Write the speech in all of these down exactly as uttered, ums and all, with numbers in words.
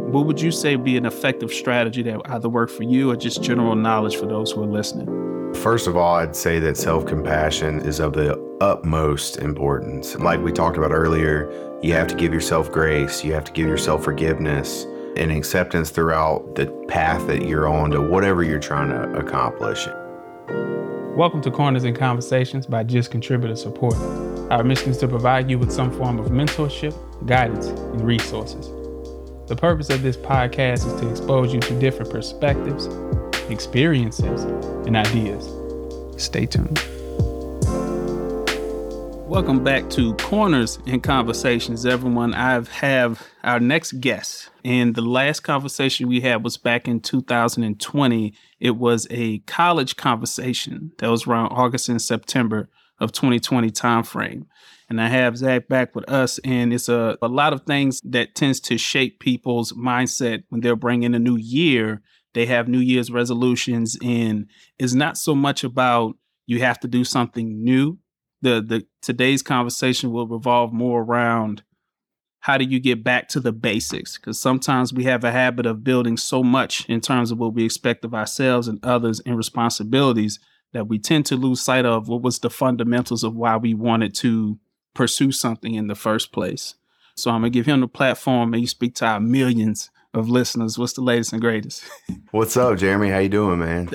What would you say would be an effective strategy that would either work for you or just general knowledge for those who are listening? First of all, I'd say that self-compassion is of the utmost importance. Like we talked about earlier, you have to give yourself grace, you have to give yourself forgiveness and acceptance throughout the path that you're on to whatever you're trying to accomplish. Welcome to Corners and Conversations by Just Contributor Support. Our mission is to provide you with some form of mentorship, guidance, and resources. The purpose of this podcast is to expose you to different perspectives, experiences, and ideas. Stay tuned. Welcome back to Corners and Conversations, everyone. I have our next guest. And the last conversation we had was back in two thousand twenty. It was a college conversation that was around August and September of twenty twenty timeframe. And I have Zach back with us, and it's a, a lot of things that tends to shape people's mindset when they're bringing a new year. They have New Year's resolutions, and it's not so much about you have to do something new. The the today's conversation will revolve more around how do you get back to the basics? Because sometimes we have a habit of building so much in terms of what we expect of ourselves and others and responsibilities that we tend to lose sight of what was the fundamentals of why we wanted to pursue something in the first place. So I'm gonna give him the platform and you speak to our millions of listeners. What's the latest and greatest? What's up, Jeremy? How you doing, man?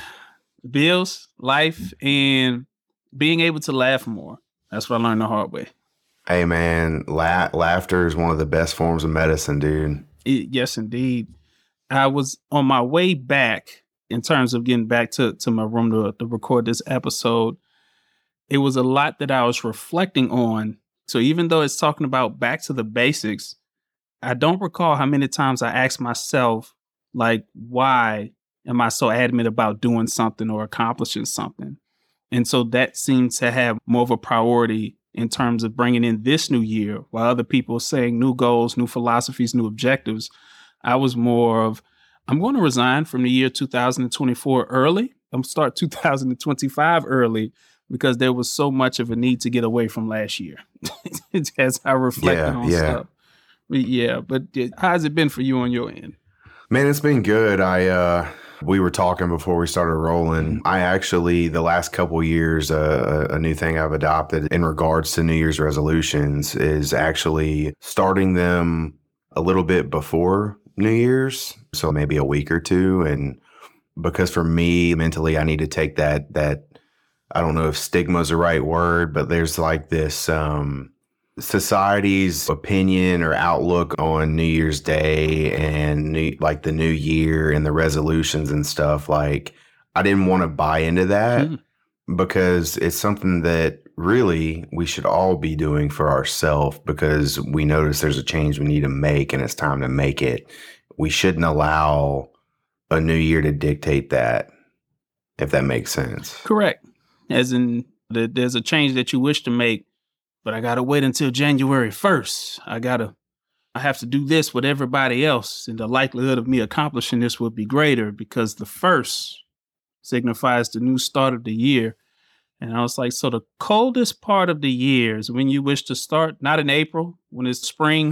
Bills, life, and being able to laugh more. That's what I learned the hard way. Hey, man, la- laughter is one of the best forms of medicine, dude. It, yes, indeed. I was on my way back in terms of getting back to, to my room to, to record this episode. It was a lot that I was reflecting on. So even though it's talking about back to the basics, I don't recall how many times I asked myself, like, why am I so adamant about doing something or accomplishing something? And so that seems to have more of a priority in terms of bringing in this new year, while other people are saying new goals, new philosophies, new objectives. I was more of, I'm going to resign from the year two thousand twenty-four early. I'm going to start two thousand twenty-five early because there was so much of a need to get away from last year. As I reflected yeah, on yeah. stuff. Yeah, but how's it been for you on your end? Man, it's been good. I uh, we were talking before we started rolling. I actually, the last couple of years, uh, a new thing I've adopted in regards to New Year's resolutions is actually starting them a little bit before New Year's, so maybe a week or two. And because for me, mentally, I need to take that that I don't know if stigma is the right word, but there's like this um, society's opinion or outlook on New Year's Day and new, like the new year and the resolutions and stuff. Like, I didn't want to buy into that mm. because it's something that really we should all be doing for ourselves because we notice there's a change we need to make and it's time to make it. We shouldn't allow a new year to dictate that, if that makes sense. Correct. As in, the, there's a change that you wish to make, but I got to wait until January first. I got to, I have to do this with everybody else. And the likelihood of me accomplishing this would be greater because the first signifies the new start of the year. And I was like, so the coldest part of the year is when you wish to start, not in April, when it's spring,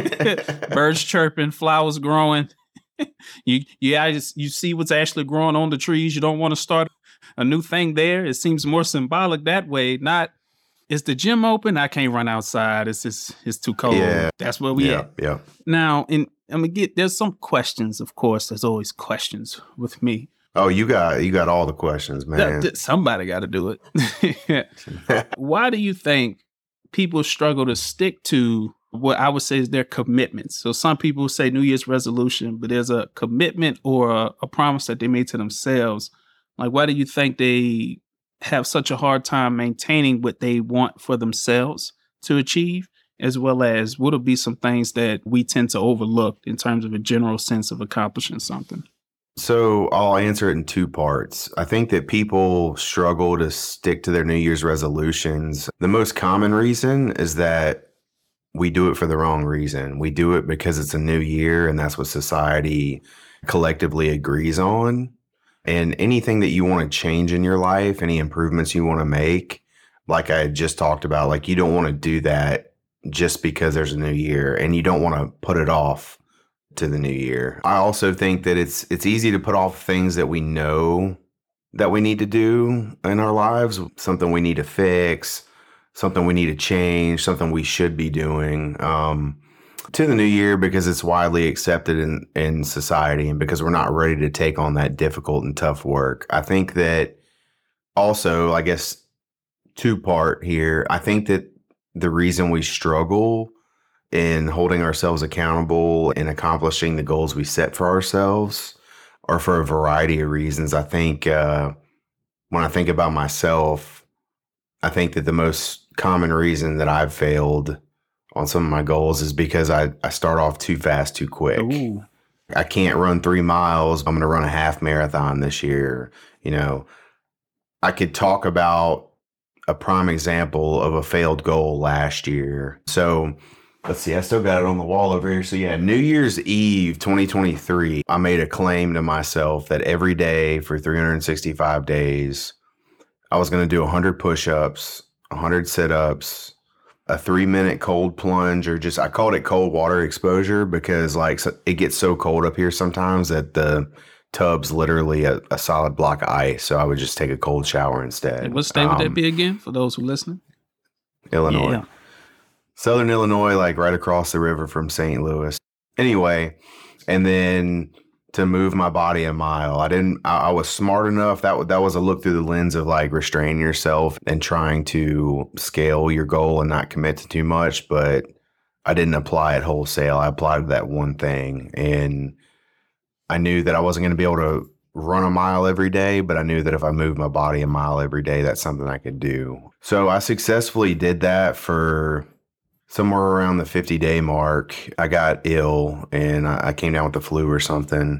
birds chirping, flowers growing. you you guys, you see what's actually growing on the trees. You don't want to start a new thing there. It seems more symbolic that way. Not, is the gym open? I can't run outside. It's just, it's too cold. Yeah. That's where we yeah, at. Yeah. Now, and I'm gonna get, there's some questions, of course. There's always questions with me. Oh, you got you got all the questions, man. Th- somebody got to do it. Why do you think people struggle to stick to what I would say is their commitments? So some people say New Year's resolution, but there's a commitment or a, a promise that they made to themselves. Like, why do you think they have such a hard time maintaining what they want for themselves to achieve, as well as what would be some things that we tend to overlook in terms of a general sense of accomplishing something? So I'll answer it in two parts. I think that people struggle to stick to their New Year's resolutions. The most common reason is that we do it for the wrong reason. We do it because it's a new year and that's what society collectively agrees on. And anything that you want to change in your life, any improvements you want to make, like I just talked about, like you don't want to do that just because there's a new year and you don't want to put it off to the new year. I also think that it's it's easy to put off things that we know that we need to do in our lives, something we need to fix, something we need to change, something we should be doing um, to the new year because it's widely accepted in, in society and because we're not ready to take on that difficult and tough work. I think that also, I guess, two part here, I think that the reason we struggle in holding ourselves accountable and accomplishing the goals we set for ourselves are for a variety of reasons. I think uh, when I think about myself, I think that the most common reason that I've failed on some of my goals is because I, I start off too fast, too quick. Ooh. I can't run three miles. I'm going to run a half marathon this year. You know, I could talk about a prime example of a failed goal last year. So let's see, I still got it on the wall over here. So yeah, New Year's Eve, twenty twenty-three, I made a claim to myself that every day for three hundred sixty-five days, I was going to do one hundred push-ups, one hundred sit-ups, a three-minute cold plunge, or just, I called it cold water exposure because like so it gets so cold up here sometimes that the tub's literally a, a solid block of ice. So I would just take a cold shower instead. And what state would um, that be again for those who listening? Illinois. Yeah. Southern Illinois, like right across the river from Saint Louis. Anyway, and then to move my body a mile, I didn't, I, I was smart enough. That, that was a look through the lens of like restraining yourself and trying to scale your goal and not commit to too much. But I didn't apply it wholesale. I applied to that one thing. And I knew that I wasn't going to be able to run a mile every day, but I knew that if I moved my body a mile every day, that's something I could do. So I successfully did that for somewhere around the fifty day mark. I got ill and I came down with the flu or something.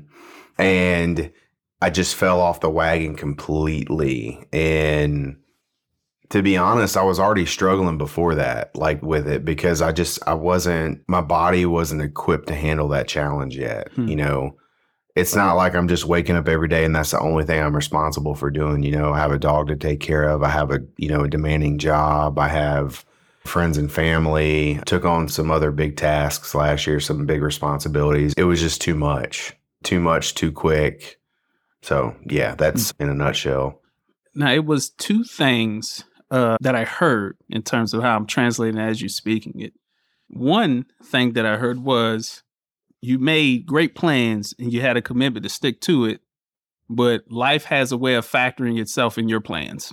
And I just fell off the wagon completely. And to be honest, I was already struggling before that, like with it, because I just, I wasn't, my body wasn't equipped to handle that challenge yet. Hmm. You know, it's not like I'm just waking up every day and that's the only thing I'm responsible for doing. You know, I have a dog to take care of. I have a, you know, a demanding job. I have friends and family. Took on some other big tasks last year, some big responsibilities. It was just too much, too much, too quick. So yeah, that's in a nutshell. Now, it was two things uh, that I heard in terms of how I'm translating as you're speaking it. One thing that I heard was you made great plans and you had a commitment to stick to it, but life has a way of factoring itself in your plans.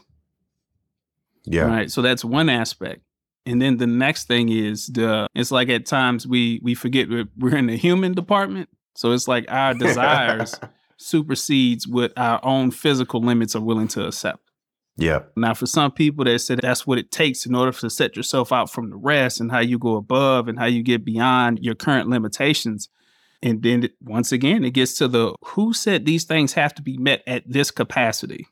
Yeah. Right. So that's one aspect. And then the next thing is the, it's like at times we, we forget we're, we're in the human department. So it's like our desires supersedes what our own physical limits are willing to accept. Yeah. Now, for some people that said that's what it takes in order to set yourself out from the rest and how you go above and how you get beyond your current limitations. And then it, once again, it gets to the who said these things have to be met at this capacity?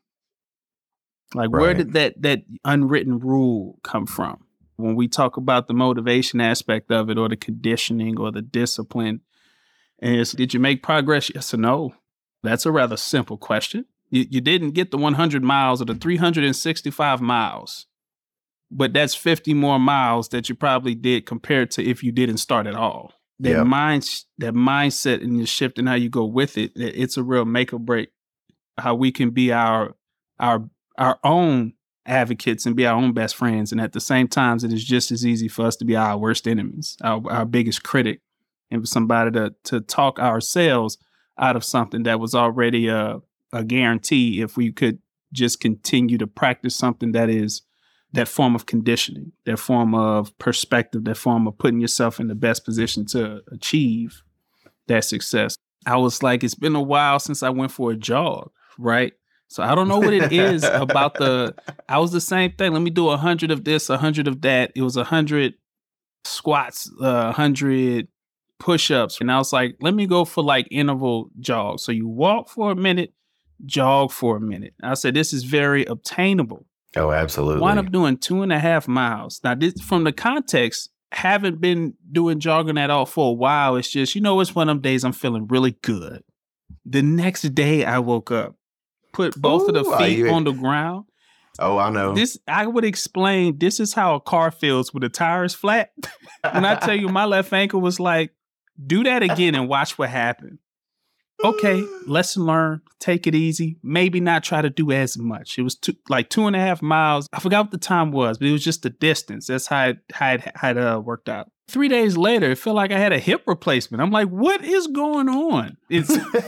Like, right. Where did that that unwritten rule come from? When we talk about the motivation aspect of it or the conditioning or the discipline, and it's, did you make progress? Yes or no? That's a rather simple question. You, you didn't get the one hundred miles or the three hundred sixty-five miles, but that's fifty more miles that you probably did compared to if you didn't start at all. That yep. mind, that mindset and your shift and how you go with it, it's a real make or break. How we can be our our our own advocates and be our own best friends, and at the same time, it is just as easy for us to be our worst enemies, our, our biggest critic, and for somebody to to talk ourselves out of something that was already a, a guarantee if we could just continue to practice something that is that form of conditioning, that form of perspective, that form of putting yourself in the best position to achieve that success. I was like, it's been a while since I went for a jog, right? So I don't know what it is about the, I was the same thing. Let me do a hundred of this, a hundred of that. It was a hundred squats, a uh, hundred push-ups. And I was like, let me go for like interval jogs. So you walk for a minute, jog for a minute. I said, this is very obtainable. Oh, absolutely. Wound up doing two and a half miles. Now, this from the context, haven't been doing jogging at all for a while. It's just, you know, it's one of them days I'm feeling really good. The next day I woke up, put both Ooh, of the feet on the ground. Oh, I know. This, I would explain, this is how a car feels with the tires flat. When I tell you my left ankle was like Do that again and watch what happened. Okay, lesson learned. Take it easy. Maybe not try to do as much. It was two, like two and a half miles. I forgot what the time was, but it was just the distance. That's how it, how it, how it uh, worked out. Three days later, it felt like I had a hip replacement. I'm like, what is going on? It's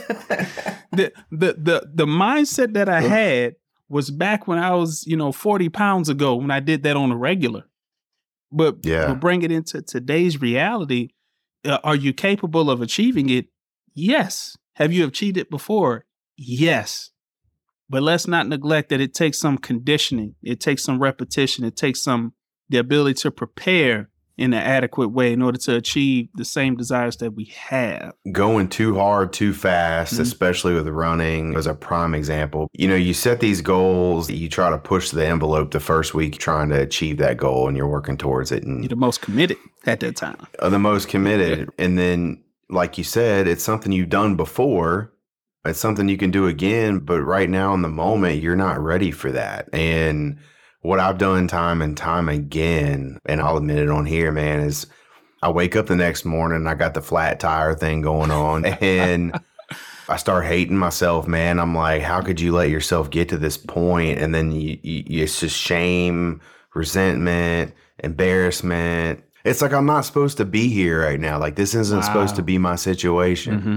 the, the the the mindset that I had was back when I was, you know, forty pounds ago when I did that on a regular. But, yeah. but bring it into today's reality. Uh, are you capable of achieving it? Yes. Have you achieved it before? Yes. But let's not neglect that it takes some conditioning. It takes some repetition. It takes some the ability to prepare in an adequate way in order to achieve the same desires that we have. Going too hard, too fast, mm-hmm. especially with running, is a prime example. You know, you set these goals, you try to push the envelope the first week trying to achieve that goal, and you're working towards it. And you're the most committed at that time. Uh, the most committed. And then, like you said, it's something you've done before. It's something you can do again. But right now in the moment, you're not ready for that. And what I've done time and time again, and I'll admit it on here, man, is I wake up the next morning and I got the flat tire thing going on and I start hating myself, man. I'm like, how could you let yourself get to this point? And then you, you, it's just shame, resentment, embarrassment. It's like, I'm not supposed to be here right now. Like, this isn't wow. supposed to be my situation. Mm-hmm.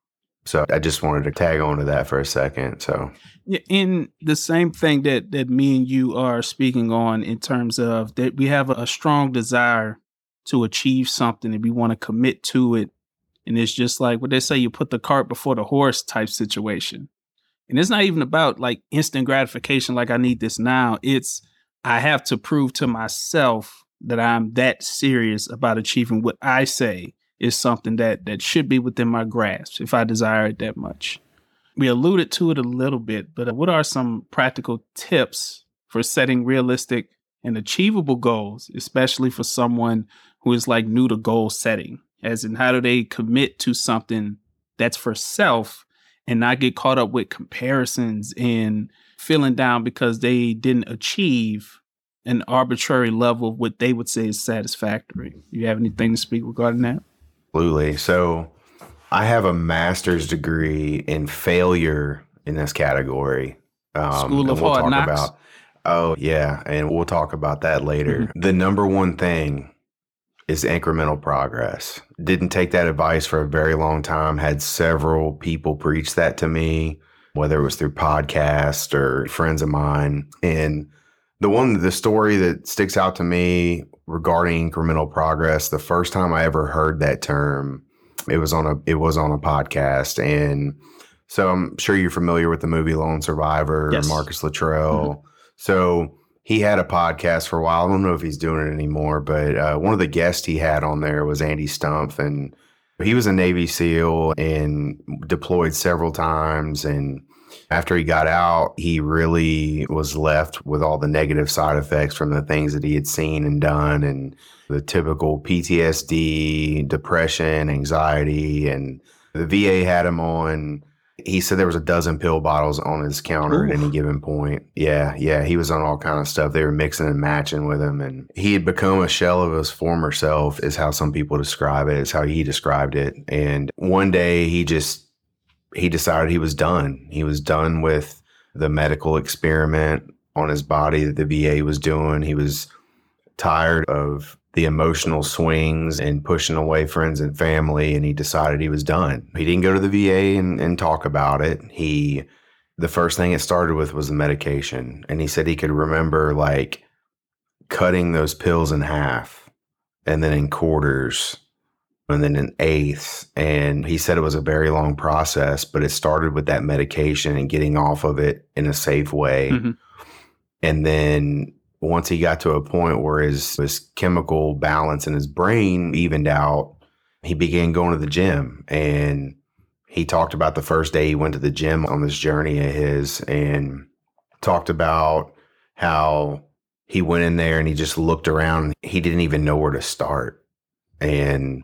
So I just wanted to tag on to that for a second. So in the same thing that that me and you are speaking on in terms of that we have a strong desire to achieve something and we want to commit to it. And it's just like what they say, you put the cart before the horse type situation. And it's not even about like instant gratification, like I need this now. It's I have to prove to myself that I'm that serious about achieving what I say is something that that should be within my grasp if I desire it that much. We alluded to it a little bit, but what are some practical tips for setting realistic and achievable goals, especially for someone who is like new to goal setting? As in, how do they commit to something that's for self and not get caught up with comparisons and feeling down because they didn't achieve an arbitrary level of what they would say is satisfactory? You have anything to speak regarding that? Absolutely. So I have a master's degree in failure in this category. Um, School of we'll Hard talk Knocks. About, oh, yeah. And we'll talk about that later. Mm-hmm. The number one thing is incremental progress. Didn't take that advice for a very long time. Had several people preach that to me, whether it was through podcasts or friends of mine. And the one, the story that sticks out to me regarding incremental progress, the first time I ever heard that term, it was on a it was on a podcast. And so I'm sure you're familiar with the movie Lone Survivor, yes. Marcus Luttrell. Mm-hmm. So he had a podcast for a while. I don't know if he's doing it anymore, but uh, one of the guests he had on there was Andy Stumpf, and he was a Navy SEAL and deployed several times. And after he got out, he really was left with all the negative side effects from the things that he had seen and done, and the typical P T S D, depression, anxiety. And the V A had him on. He said there was a dozen pill bottles on his counter Ooh. At any given point. Yeah, yeah. He was on all kind of stuff. They were mixing and matching with him. And he had become a shell of his former self, is how some people describe it. It's how he described it. And one day he just, he decided he was done. He was done with the medical experiment on his body that the V A was doing. He was tired of the emotional swings and pushing away friends and family, and he decided he was done. He didn't go to the V A and, and talk about it. He, the first thing it started with was the medication. And he said he could remember like cutting those pills in half and then in quarters and then in eighths. And he said it was a very long process, but it started with that medication and getting off of it in a safe way. Mm-hmm. And then once he got to a point where his, his chemical balance in his brain evened out, he began going to the gym. And he talked about the first day he went to the gym on this journey of his, and talked about how he went in there and he just looked around. He didn't even know where to start. And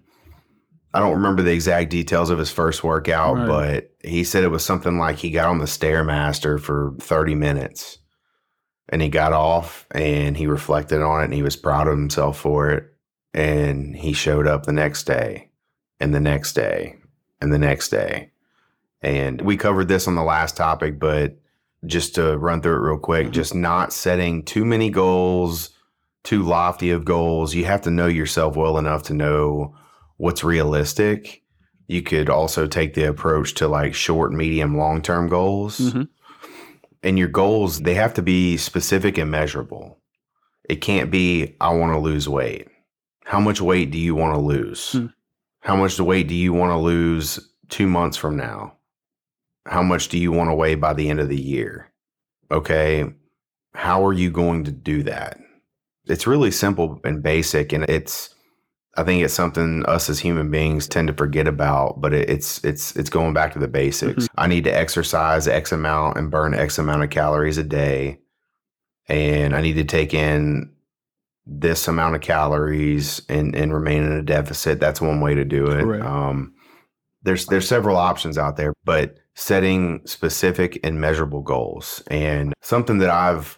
I don't remember the exact details of his first workout, right. but he said it was something like he got on the Stairmaster for thirty minutes. And he got off and he reflected on it and he was proud of himself for it. And he showed up the next day and the next day and the next day. And we covered this on the last topic, but just to run through it real quick, mm-hmm. just not setting too many goals, too lofty of goals. You have to know yourself well enough to know what's realistic. You could also take the approach to like short, medium, long-term goals. Mm-hmm. And your goals, they have to be specific and measurable. It can't be, I want to lose weight. How much weight do you want to lose? Hmm. How much weight do you want to lose two months from now? How much do you want to weigh by the end of the year? Okay, how are you going to do that? It's really simple and basic, and it's, I think it's something us as human beings tend to forget about, but it, it's it's it's going back to the basics. Mm-hmm. I need to exercise X amount and burn X amount of calories a day, and I need to take in this amount of calories and, and remain in a deficit. That's one way to do it. Right. Um, there's there's several options out there, but setting specific and measurable goals, and something that I've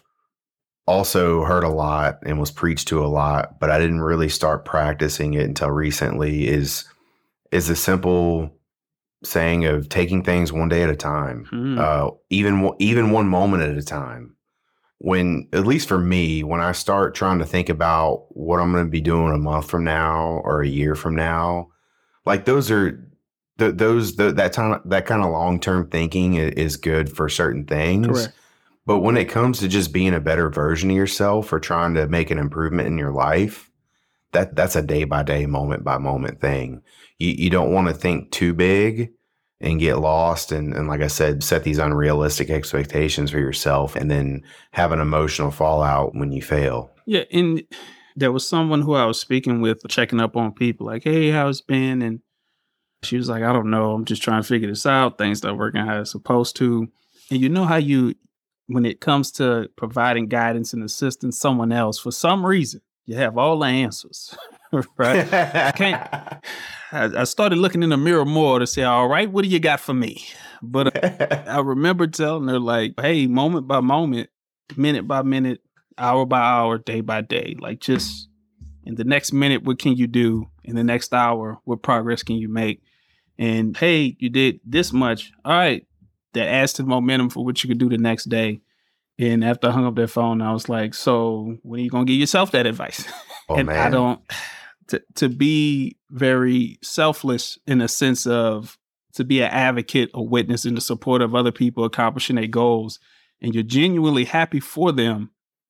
also heard a lot and was preached to a lot, but I didn't really start practicing it until recently, is is the simple saying of taking things one day at a time, hmm. uh, even even one moment at a time. When, at least for me, when I start trying to think about what I'm going to be doing a month from now or a year from now, like those are th- those the, that time that kind of long term thinking is good for certain things. Correct. But when it comes to just being a better version of yourself or trying to make an improvement in your life, that that's a day by day, moment by moment thing. You you don't want to think too big and get lost. And, and like I said, set these unrealistic expectations for yourself and then have an emotional fallout when you fail. Yeah. And there was someone who I was speaking with, checking up on people like, hey, how's it been? And she was like, I don't know. I'm just trying to figure this out. Things not working how it's supposed to. And you know how you, when it comes to providing guidance and assistance, someone else, for some reason, you have all the answers, right? I can't, I, I started looking in the mirror more to say, all right, what do you got for me? But uh, I remember telling her like, hey, moment by moment, minute by minute, hour by hour, day by day, like just in the next minute, what can you do? In the next hour, what progress can you make? And hey, you did this much. All right. That adds to the momentum for what you could do the next day. And after I hung up that phone, I was like, so when are you going to give yourself that advice? Oh, and man. I don't, to, to be very selfless in a sense of, to be an advocate, a witness in the support of other people accomplishing their goals, and you're genuinely happy for them.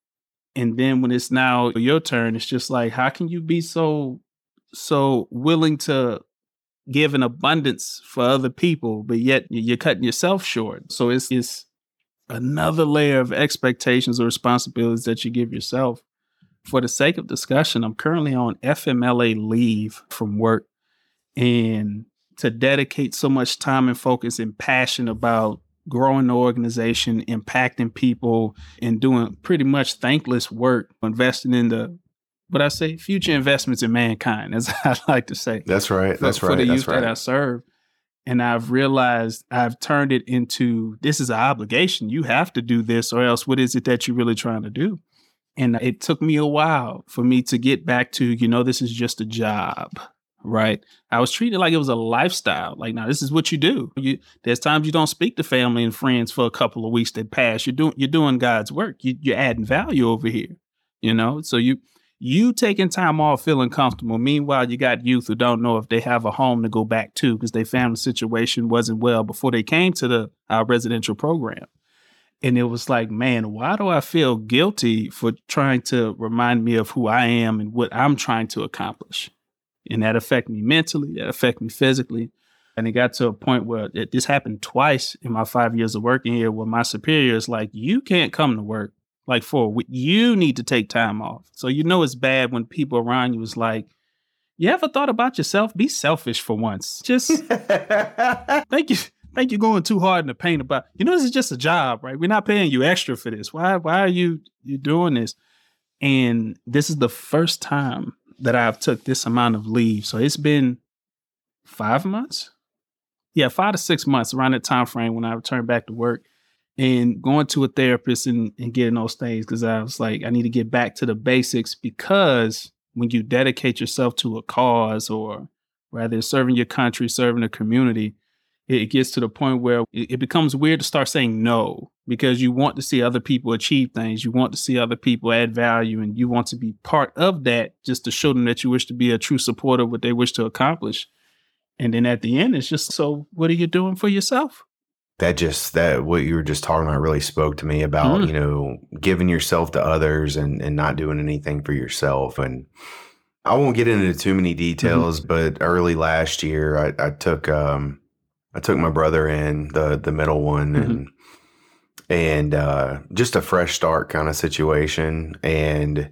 And then when it's now your turn, it's just like, how can you be so, so willing to give an abundance for other people, but yet you're cutting yourself short? So it's, it's another layer of expectations or responsibilities that you give yourself. For the sake of discussion, I'm currently on F M L A leave from work, and to dedicate so much time and focus and passion about growing the organization, impacting people, and doing pretty much thankless work, investing in the But I say future investments in mankind, as I like to say. That's right. That's for, right. For the That's youth right. that I serve. And I've realized I've turned it into, this is an obligation. You have to do this, or else what is it that you're really trying to do? And it took me a while for me to get back to, you know, this is just a job, right? I was treated like it was a lifestyle. Like, now this is what you do. You, there's times you don't speak to family and friends for a couple of weeks that pass. You're doing, you're doing God's work. You, you're adding value over here, you know? So you, You taking time off, feeling comfortable. Meanwhile, you got youth who don't know if they have a home to go back to because their family situation wasn't well before they came to the our residential program. And it was like, man, why do I feel guilty for trying to remind me of who I am and what I'm trying to accomplish? And that affected me mentally, that affected me physically. And it got to a point where it, this happened twice in my five years of working here, where my superior is like, you can't come to work. Like for a week, you need to take time off. So you know it's bad when people around you is like, you ever thought about yourself? Be selfish for once. Just think you think you're going too hard in the paint about, you know, this is just a job, right? We're not paying you extra for this. Why why are you you doing this? And this is the first time that I've took this amount of leave. So it's been five months. Yeah, five to six months around that time frame when I returned back to work. And going to a therapist and, and getting those things, because I was like, I need to get back to the basics, because when you dedicate yourself to a cause or whether it's serving your country, serving a community, it, it gets to the point where it, it becomes weird to start saying no, because you want to see other people achieve things. You want to see other people add value, and you want to be part of that just to show them that you wish to be a true supporter of what they wish to accomplish. And then at the end, it's just, so what are you doing for yourself? That just, that what you were just talking about really spoke to me about, mm. you know, giving yourself to others and, and not doing anything for yourself. And I won't get into too many details, mm-hmm. but early last year, I, I took, um, I took my brother in, the, the middle one, mm-hmm. and, and, uh, just a fresh start kind of situation. And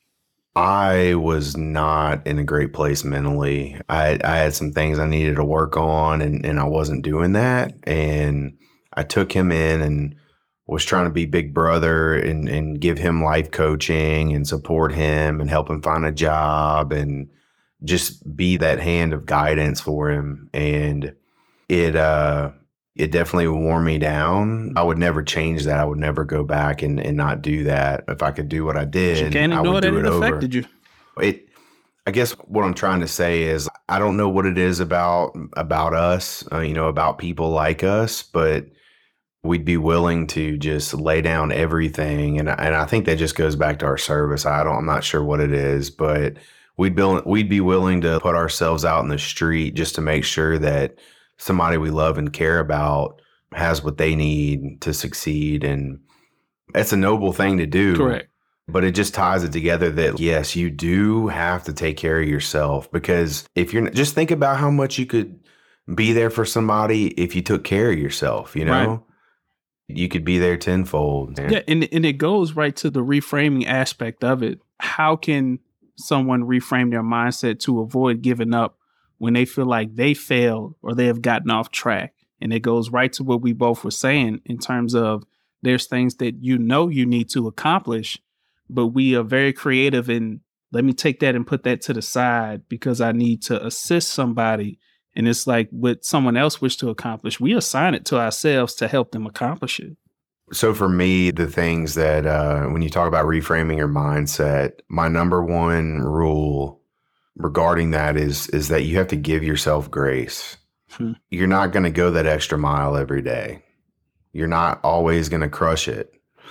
I was not in a great place mentally. I, I had some things I needed to work on, and, and I wasn't doing that. And I took him in and was trying to be big brother and, and give him life coaching and support him and help him find a job and just be that hand of guidance for him. And it, uh, it definitely wore me down. I would never change that. I would never go back and, and not do that. If I could do what I did, you can't ignore that it affected you. It, I guess what I'm trying to say is I don't know what it is about about us, uh, you know, about people like us, but we'd be willing to just lay down everything, and and I think that just goes back to our service. I don't, I'm not sure what it is, but we'd be we'd be willing to put ourselves out in the street just to make sure that somebody we love and care about has what they need to succeed. And it's a noble thing to do. Correct. But it just ties it together that, yes, you do have to take care of yourself, because if you're just think about how much you could be there for somebody if you took care of yourself, you know, right. You could be there tenfold. Man. Yeah. And, and it goes right to the reframing aspect of it. How can someone reframe their mindset to avoid giving up when they feel like they failed or they have gotten off track? And it goes right to what we both were saying in terms of there's things that you know you need to accomplish, but we are very creative in, let me take that and put that to the side because I need to assist somebody. And it's like what someone else wished to accomplish, we assign it to ourselves to help them accomplish it. So for me, the things that uh, when you talk about reframing your mindset, my number one rule regarding that is is that you have to give yourself grace. Hmm. You're not going to go that extra mile every day. You're not always going to crush it.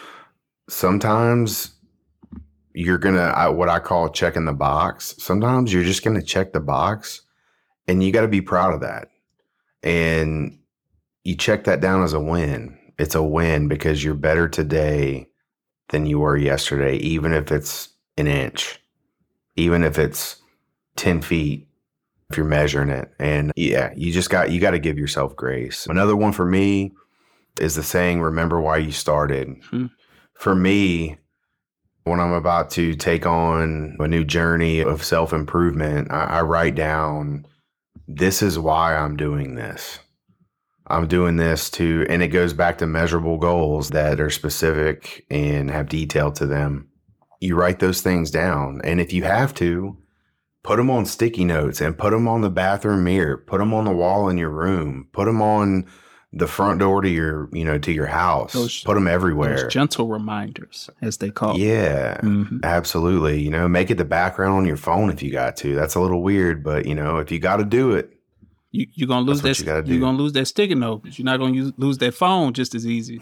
Sometimes you're going to, what I call checking the box. Sometimes you're just going to check the box, and you got to be proud of that. And you check that down as a win. It's a win because you're better today than you were yesterday, even if it's an inch, even if it's ten feet, if you're measuring it. And yeah, you just got, you got to give yourself grace. Another one for me is the saying, remember why you started. Hmm. For me, when I'm about to take on a new journey of self-improvement, I, I write down, this is why I'm doing this. I'm doing this to, and it goes back to measurable goals that are specific and have detail to them. You write those things down. And if you have to, put them on sticky notes and put them on the bathroom mirror, put them on the wall in your room, put them on the front door to your, you know, to your house, those, put them everywhere. Those gentle reminders, as they call it. Yeah, mm-hmm. Absolutely. You know, make it the background on your phone if you got to. That's a little weird, but you know, if you got to do it, you, you're gonna lose that. You you're gonna lose that sticky note. You're not gonna use, lose that phone just as easy.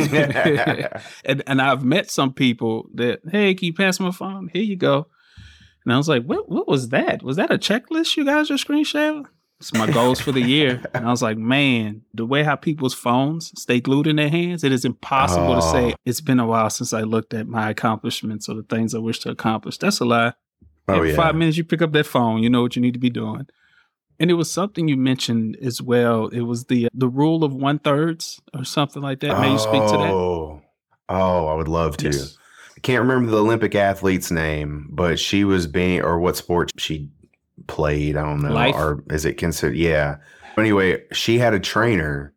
and and I've met some people that, hey, can you pass my phone? Here you go. And I was like, what? What was that? Was that a checklist you guys are screenshotting? It's my goals for the year. And I was like, man, the way how people's phones stay glued in their hands, it is impossible oh. to say, it's been a while since I looked at my accomplishments or the things I wish to accomplish. That's a lie. Oh, in yeah. five minutes, you pick up that phone, you know what you need to be doing. And it was something you mentioned as well. It was the the rule of one thirds or something like that. May oh. you speak to that? Oh, I would love to. Yes. I can't remember the Olympic athlete's name, but she was being, or what sport she played. I don't know. Life? Or is it considered? Yeah. Anyway, she had a trainer,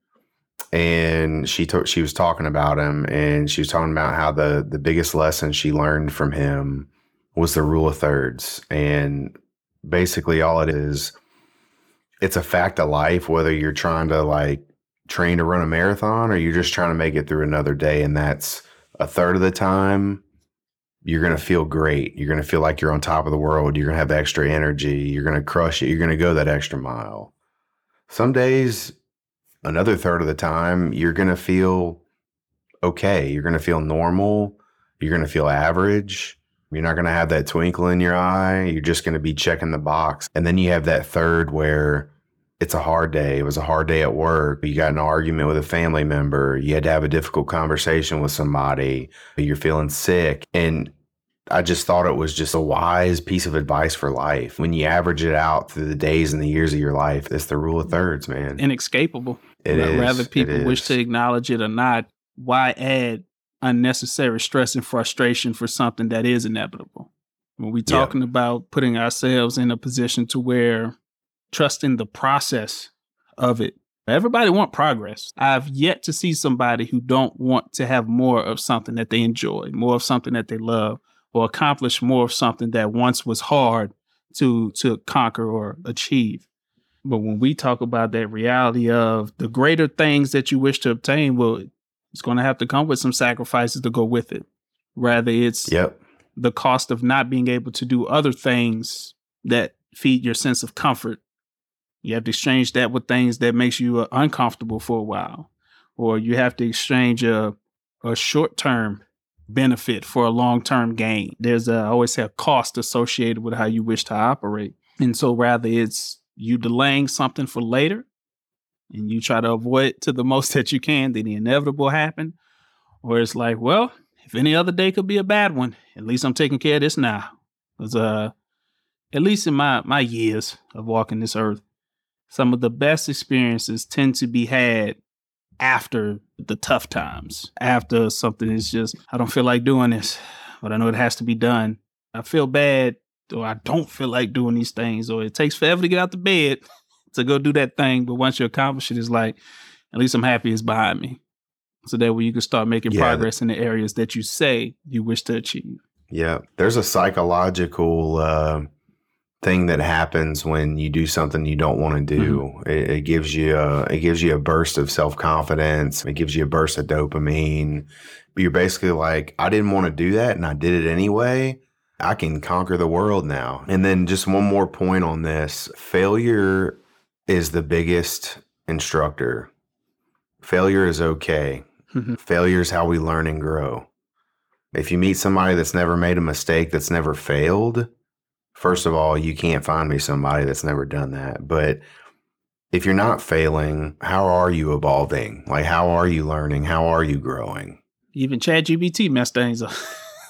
and she took, she was talking about him, and she was talking about how the, the biggest lesson she learned from him was the rule of thirds. And basically all it is, it's a fact of life, whether you're trying to like train to run a marathon or you're just trying to make it through another day. And that's a third of the time, you're going to feel great. You're going to feel like you're on top of the world. You're going to have extra energy. You're going to crush it. You're going to go that extra mile. Some days, another third of the time, you're going to feel okay. You're going to feel normal. You're going to feel average. You're not going to have that twinkle in your eye. You're just going to be checking the box. And then you have that third where it's a hard day. It was a hard day at work. You got in an argument with a family member. You had to have a difficult conversation with somebody. You're feeling sick. And I just thought it was just a wise piece of advice for life. When you average it out through the days and the years of your life, it's the rule of thirds, man. Inescapable. It is. Whether people It wish is. to acknowledge it or not, why add unnecessary stress and frustration for something that is inevitable? When we're talking Yeah. about putting ourselves in a position to where trusting the process of it. Everybody want progress. I've yet to see somebody who don't want to have more of something that they enjoy, more of something that they love, or accomplish more of something that once was hard to to conquer or achieve. But when we talk about that reality of the greater things that you wish to obtain, well, it's going to have to come with some sacrifices to go with it. Rather, it's Yep. the cost of not being able to do other things that feed your sense of comfort. You have to exchange that with things that makes you uh, uncomfortable for a while, or you have to exchange a, a short-term benefit for a long-term gain. There's a, always a cost associated with how you wish to operate. And so rather it's you delaying something for later and you try to avoid to the most that you can, then the inevitable happen. Or it's like, well, if any other day could be a bad one, at least I'm taking care of this now. Because uh, at least in my, my years of walking this earth, some of the best experiences tend to be had after the tough times, after something is just, I don't feel like doing this, but I know it has to be done. I feel bad, or I don't feel like doing these things, or it takes forever to get out the bed to go do that thing. But once you accomplish it, it's like, at least I'm happy it's behind me. So that way you can start making Yeah. progress in the areas that you say you wish to achieve. Yeah. There's a psychological uh, thing that happens when you do something you don't want to do. Mm-hmm. It, it gives you a, it gives you a burst of self-confidence. It gives you a burst of dopamine. But you're basically like, I didn't want to do that and I did it anyway. I can conquer the world now. And then just one more point on this. Failure is the biggest instructor. Failure is okay. Mm-hmm. Failure is how we learn and grow. If you meet somebody that's never made a mistake, that's never failed, first of all, you can't find me somebody that's never done that. But if you're not failing, how are you evolving? Like, how are you learning? How are you growing? Even ChatGPT messed things up.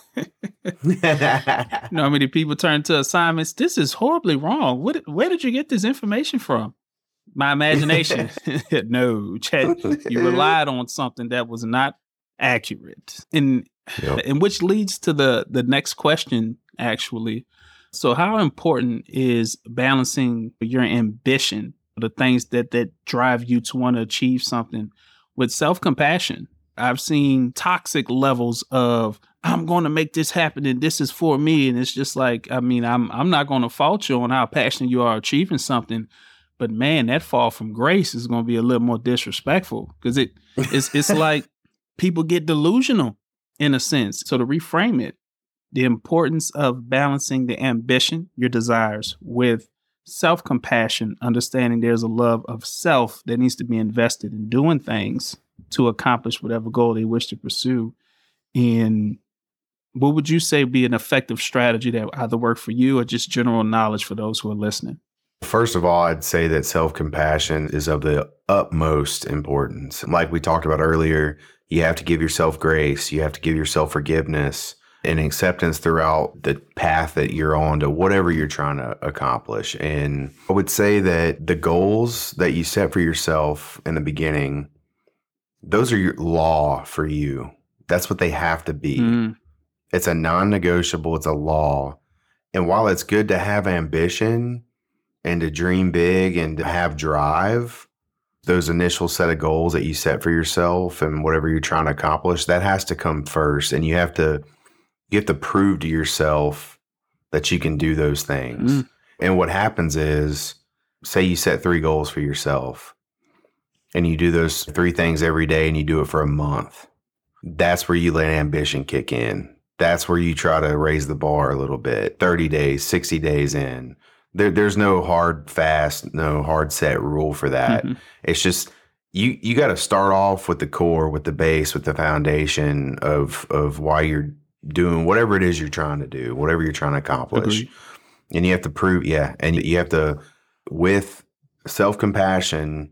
You know how many people turn to assignments? This is horribly wrong. What, where did you get this information from? My imagination. No, Chat, you relied on something that was not accurate. And, Yep. and which leads to the, the next question, actually. So how important is balancing your ambition, the things that, that drive you to want to achieve something, with self-compassion? I've seen toxic levels of, I'm going to make this happen and this is for me. And it's just like, I mean, I'm I'm not going to fault you on how passionate you are achieving something. But man, that fall from grace is going to be a little more disrespectful because it it's, it's like people get delusional in a sense. So to reframe it, the importance of balancing the ambition, your desires, with self-compassion, understanding there's a love of self that needs to be invested in doing things to accomplish whatever goal they wish to pursue. And what would you say be an effective strategy that either work for you or just general knowledge for those who are listening? First of all, I'd say that self-compassion is of the utmost importance. Like we talked about earlier, you have to give yourself grace. You have to give yourself forgiveness and acceptance throughout the path that you're on to whatever you're trying to accomplish. And I would say that the goals that you set for yourself in the beginning, those are your law for you. That's what they have to be. Mm. It's a non-negotiable. It's a law. And while it's good to have ambition and to dream big and to have drive, those initial set of goals that you set for yourself and whatever you're trying to accomplish, that has to come first. And you have to you have to prove to yourself that you can do those things. Mm. And what happens is, say you set three goals for yourself and you do those three things every day and you do it for a month. That's where you let ambition kick in. that's where you try to raise the bar a little bit. thirty days, sixty days in. There, there's no hard, fast, no hard set rule for that. Mm-hmm. It's just you you got to start off with the core, with the base, with the foundation of of why you're doing whatever it is you're trying to do, whatever you're trying to accomplish. Agreed. And you have to prove, yeah, and you have to, with self-compassion,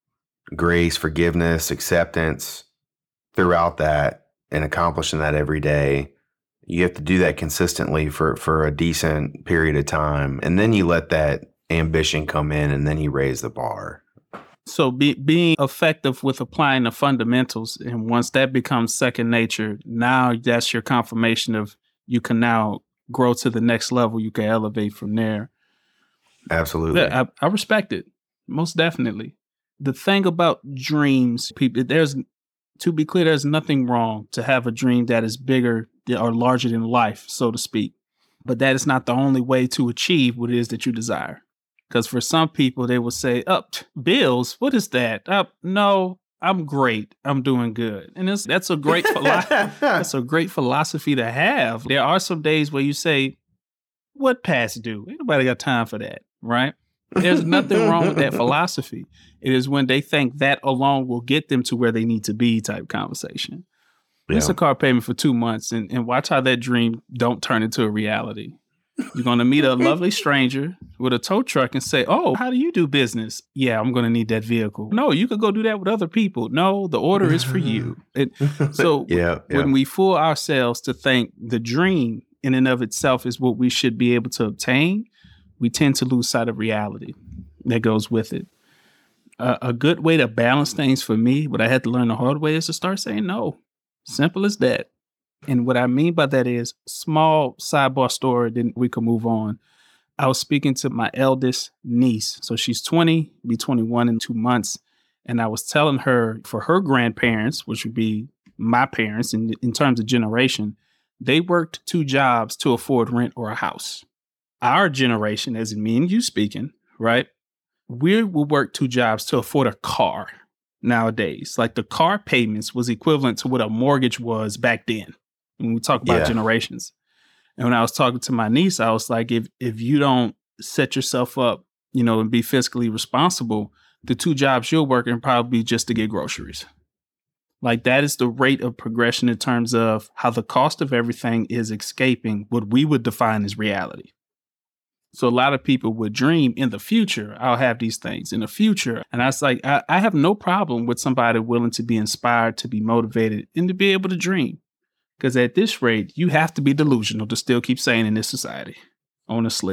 grace, forgiveness, acceptance throughout that, and accomplishing that every day. You have to do that consistently for, for a decent period of time. And then you let that ambition come in, and then you raise the bar. So be, being effective with applying the fundamentals, and once that becomes second nature, now that's your confirmation of you can now grow to the next level. You can elevate from there. Absolutely. Yeah, I, I respect it. Most definitely. The thing about dreams, people, there's, to be clear, there's nothing wrong to have a dream that is bigger or larger than life, so to speak. But that is not the only way to achieve what it is that you desire. Because for some people, they will say, "Up, oh, bills, what is that? Uh, no, I'm great. I'm doing good." And it's, that's a great philo- that's a great philosophy to have. There are some days where you say, "What past due? Ain't nobody got time for that," right? There's nothing wrong with that philosophy. It is when they think that alone will get them to where they need to be type conversation. Yeah. It's a car payment for two months and, and watch how that dream don't turn into a reality. You're going to meet a lovely stranger with a tow truck and say, "Oh, how do you do business?" "Yeah, I'm going to need that vehicle." "No, you could go do that with other people." "No, the order is for you." It, so yeah, yeah. when we fool ourselves to think the dream in and of itself is what we should be able to obtain, we tend to lose sight of reality that goes with it. Uh, a good way to balance things for me, what I had to learn the hard way, is to start saying no. Simple as that. And what I mean by that is, small sidebar story, then we can move on. I was speaking to my eldest niece. So she's twenty, be twenty-one in two months. And I was telling her, for her grandparents, which would be my parents in, in terms of generation, they worked two jobs to afford rent or a house. Our generation, as in me and you speaking, right? We will work two jobs to afford a car nowadays. Like the car payments was equivalent to what a mortgage was back then. When we talk about yeah. generations. And when I was talking to my niece, I was like, if if you don't set yourself up, you know, and be fiscally responsible, the two jobs you're working probably just to get groceries. Like that is the rate of progression in terms of how the cost of everything is escaping what we would define as reality. So a lot of people would dream in the future, I'll have these things in the future. And I was like, I, I have no problem with somebody willing to be inspired, to be motivated, and to be able to dream. Because at this rate, you have to be delusional to still keep saying in this society, honestly.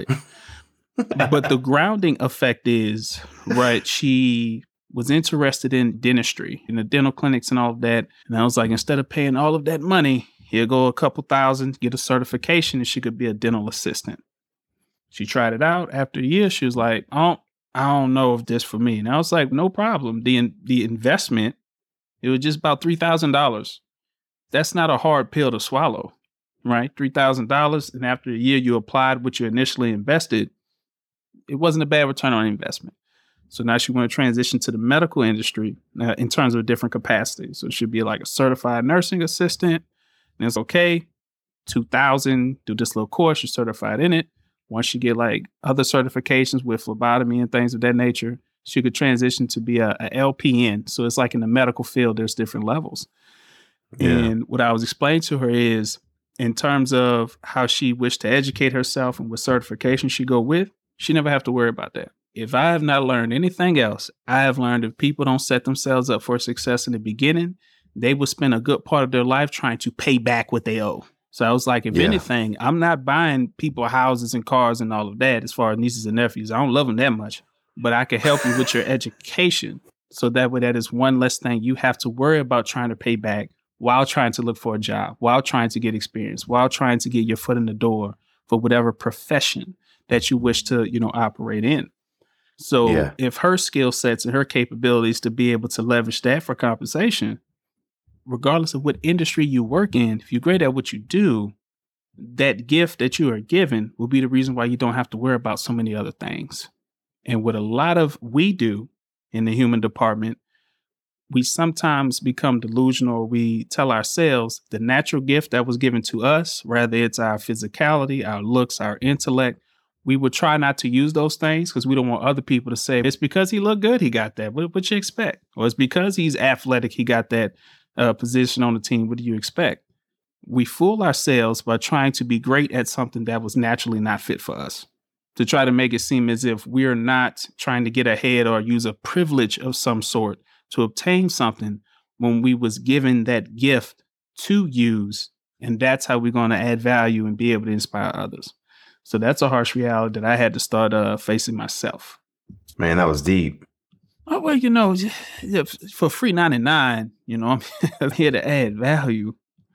But the grounding effect is, right, she was interested in dentistry and the dental clinics and all of that. And I was like, instead of paying all of that money, here go a couple thousand, get a certification, and she could be a dental assistant. She tried it out. After a year, she was like, oh, I don't know if this for me. And I was like, no problem. The, the investment, it was just about three thousand dollars. That's not a hard pill to swallow, right? three thousand dollars. And after a year, you applied what you initially invested. It wasn't a bad return on investment. So now she want to transition to the medical industry uh, in terms of a different capacity. So she'll be like a certified nursing assistant. And it's okay. two thousand, do this little course. You're certified in it. Once you get like other certifications with phlebotomy and things of that nature, she could transition to be a, a L P N. So it's like in the medical field, there's different levels. Yeah. And what I was explaining to her is, in terms of how she wished to educate herself and what certification she go with, she never have to worry about that. If I have not learned anything else, I have learned if people don't set themselves up for success in the beginning, they will spend a good part of their life trying to pay back what they owe. So I was like, if yeah. anything, I'm not buying people houses and cars and all of that as far as nieces and nephews. I don't love them that much, but I can help you with your education. So that way, that is one less thing you have to worry about trying to pay back while trying to look for a job, while trying to get experience, while trying to get your foot in the door for whatever profession that you wish to, you know, operate in. So yeah. if her skill sets and her capabilities to be able to leverage that for compensation, regardless of what industry you work in, if you're great at what you do, that gift that you are given will be the reason why you don't have to worry about so many other things. And what a lot of we do in the human department, we sometimes become delusional. We tell ourselves the natural gift that was given to us, whether it's our physicality, our looks, our intellect, we would try not to use those things because we don't want other people to say, it's because he looked good, he got that. What, what you expect? Or it's because he's athletic, he got that uh, position on the team. What do you expect? We fool ourselves by trying to be great at something that was naturally not fit for us, to try to make it seem as if we're not trying to get ahead or use a privilege of some sort to obtain something when we was given that gift to use. And that's how we're going to add value and be able to inspire others. So that's a harsh reality that I had to start uh, facing myself. Man, that was deep. Oh, well, you know, for free ninety-nine, you know, I'm here to add value.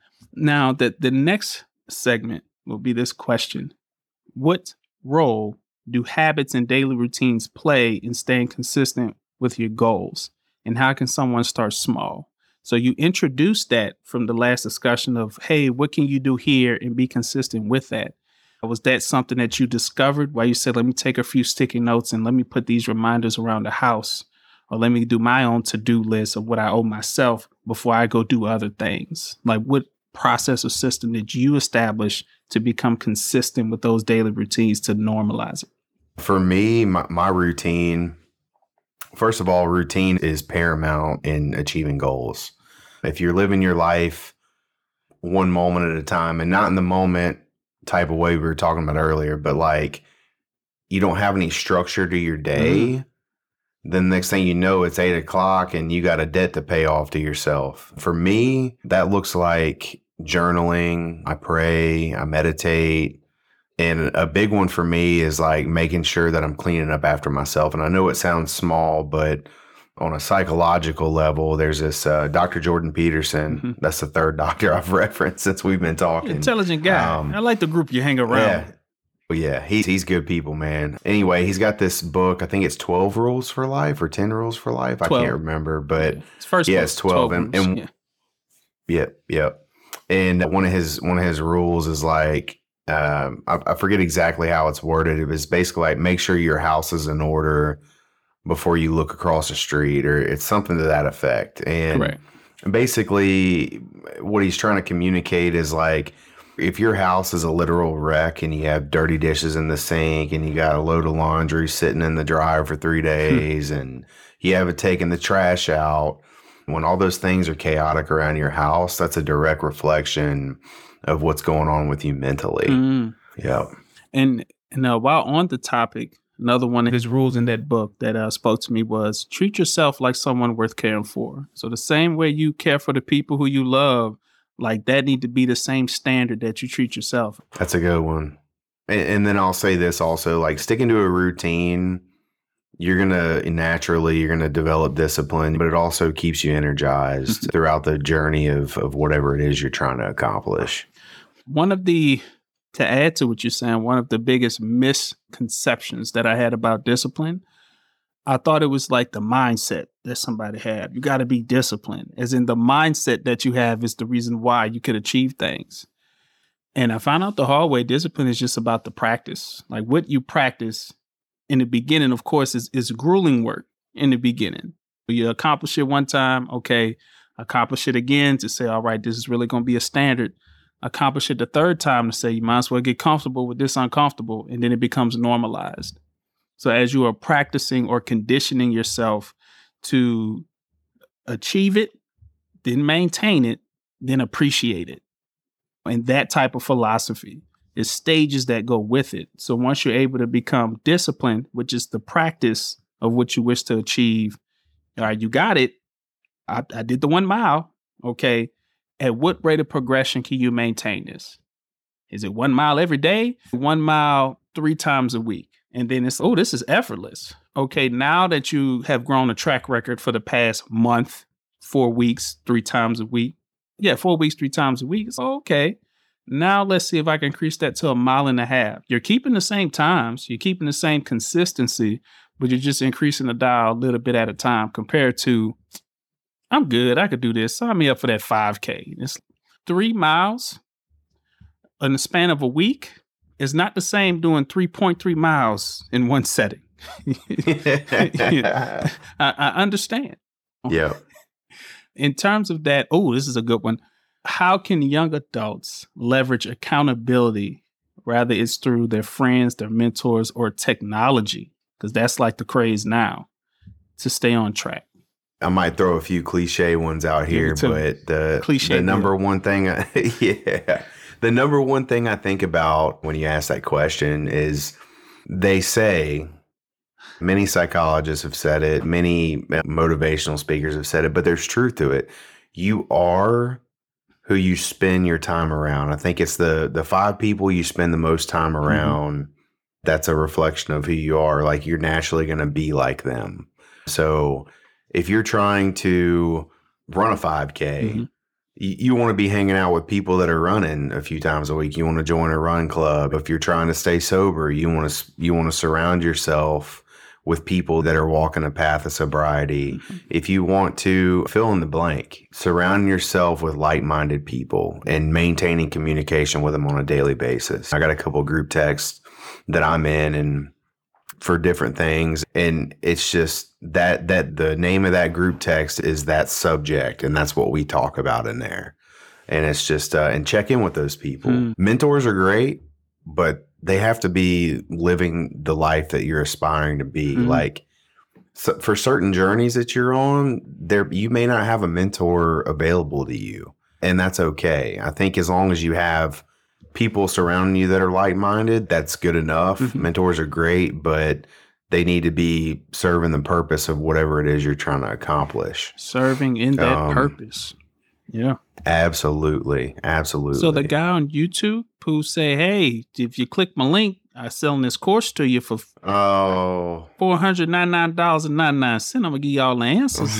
Now, the, the next segment will be this question. What role do habits and daily routines play in staying consistent with your goals? And how can someone start small? So you introduced that from the last discussion of, hey, what can you do here and be consistent with that? Was that something that you discovered while you said, let me take a few sticky notes and let me put these reminders around the house, or let me do my own to-do list of what I owe myself before I go do other things? Like, what process or system did you establish to become consistent with those daily routines to normalize it? For me, my, my routine, first of all, routine is paramount in achieving goals. If you're living your life one moment at a time, and not in the moment type of way we were talking about earlier, but like you don't have any structure to your day, mm-hmm. then next thing you know, it's eight o'clock and you got a debt to pay off to yourself. For me, that looks like journaling. I pray, I meditate. And a big one for me is like making sure that I'm cleaning up after myself. And I know it sounds small, but on a psychological level, there's this uh, Doctor Jordan Peterson. Mm-hmm. That's the third doctor I've referenced since we've been talking. Intelligent guy. Um, I like the group you hang around yeah. with. Well, yeah, he's, he's good people, man. Anyway, he's got this book. I think it's twelve Rules for Life or ten Rules for Life. twelve. I can't remember, but yeah, it's, first yeah, book, it's twelve. twelve and, and yeah. Yep, yep. And one of his one of his rules is like, um, I, I forget exactly how it's worded. It was basically like, make sure your house is in order before you look across the street, or it's something to that effect. And Correct. basically what he's trying to communicate is like, if your house is a literal wreck and you have dirty dishes in the sink and you got a load of laundry sitting in the dryer for three days and you haven't taken the trash out, when all those things are chaotic around your house, that's a direct reflection of what's going on with you mentally. Mm. Yeah. And, and uh, while on the topic, another one of his rules in that book that uh, spoke to me was treat yourself like someone worth caring for. So the same way you care for the people who you love, like that need to be the same standard that you treat yourself. That's a good one. And, and then I'll say this also, like sticking to a routine, you're going to naturally, you're going to develop discipline, but it also keeps you energized throughout the journey of, of whatever it is you're trying to accomplish. One of the, to add to what you're saying, one of the biggest misconceptions that I had about discipline, I thought it was like the mindset that somebody had. You got to be disciplined, as in the mindset that you have is the reason why you could achieve things. And I found out the hard way, discipline is just about the practice. Like what you practice in the beginning, of course, is, is grueling work in the beginning. You accomplish it one time, okay, accomplish it again to say, all right, this is really going to be a standard. Accomplish it the third time to say, you might as well get comfortable with this uncomfortable, and then it becomes normalized. So as you are practicing or conditioning yourself to achieve it, then maintain it, then appreciate it. And that type of philosophy is stages that go with it. So once you're able to become disciplined, which is the practice of what you wish to achieve, all right, you got it. I, I did the one mile. Okay. At what rate of progression can you maintain this? Is it one mile every day? One mile three times a week? And then it's, oh, this is effortless. Okay, now that you have grown a track record for the past month, four weeks, three times a week. Yeah, four weeks, three times a week. It's okay. Now let's see if I can increase that to a mile and a half. You're keeping the same times. You're keeping the same consistency, but you're just increasing the dial a little bit at a time compared to, I'm good. I could do this. Sign me up for that five K. It's three miles in the span of a week is not the same doing three point three miles in one setting. I, I understand. Yeah. In terms of that, oh, this is a good one. How can young adults leverage accountability, whether it's through their friends, their mentors, or technology? Because that's like the craze now, to stay on track. I might throw a few cliche ones out here, but the, cliche the number deal. one thing, I, yeah, the number one thing I think about when you ask that question is they say, many psychologists have said it, many motivational speakers have said it, but there's truth to it. You are who you spend your time around. I think it's the the five people you spend the most time around. Mm-hmm. That's a reflection of who you are. Like, you're naturally going to be like them. So if you're trying to run a five K, mm-hmm. you, you want to be hanging out with people that are running a few times a week. You want to join a run club. If you're trying to stay sober, you want to you want to surround yourself with people that are walking a path of sobriety. Mm-hmm. If you want to fill in the blank, surround yourself with like-minded people and maintaining communication with them on a daily basis. I got a couple group texts that I'm in and for different things. And it's just that, that the name of that group text is that subject. And that's what we talk about in there. And it's just, uh, and check in with those people. Mm. Mentors are great, but they have to be living the life that you're aspiring to be. Mm-hmm. Like, so for certain journeys that you're on, there you may not have a mentor available to you, and that's okay. I think as long as you have people surrounding you that are like-minded, that's good enough. Mm-hmm. Mentors are great, but they need to be serving the purpose of whatever it is you're trying to accomplish. Serving in that um, purpose. Yeah. Absolutely. Absolutely. So the guy on YouTube who say, hey, if you click my link, I'm selling this course to you for oh four hundred ninety-nine dollars and ninety-nine cents. I'm going to give you all the answers.